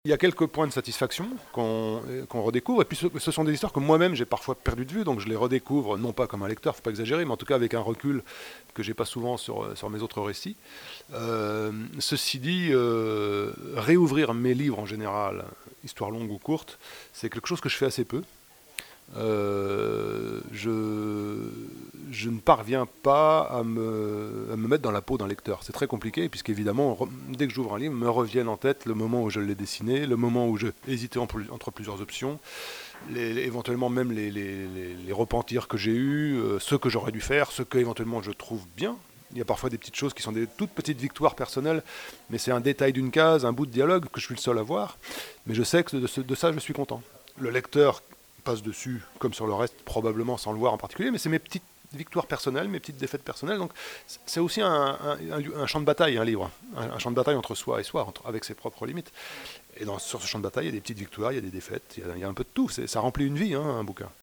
Il y a quelques points de satisfaction qu'on redécouvre, et puis ce sont des histoires que moi-même j'ai parfois perdu de vue, donc je les redécouvre, non pas comme un lecteur, faut pas exagérer, mais en tout cas avec un recul que j'ai pas souvent sur mes autres récits. Ceci dit, réouvrir mes livres en général, histoires longues ou courtes, c'est quelque chose que je fais assez peu. Je ne parviens pas à me mettre dans la peau d'un lecteur. C'est très compliqué, puisqu'évidemment, dès que j'ouvre un livre, me reviennent en tête le moment où je l'ai dessiné, le moment où j'ai hésité entre plusieurs options, éventuellement même les repentirs que j'ai eus, ce que j'aurais dû faire, ce que éventuellement je trouve bien. Il y a parfois des petites choses qui sont des toutes petites victoires personnelles, mais c'est un détail d'une case, un bout de dialogue que je suis le seul à voir. Mais je sais que de ça, je suis content. Le lecteur passe dessus, comme sur le reste, probablement sans le voir en particulier, mais c'est mes petites victoires personnelles, mes petites défaites personnelles. Donc c'est aussi un champ de bataille, un livre. Un champ de bataille entre soi et soi, avec ses propres limites. Et sur ce champ de bataille, il y a des petites victoires, il y a des défaites, il y a un peu de tout. Ça remplit une vie, hein, un bouquin.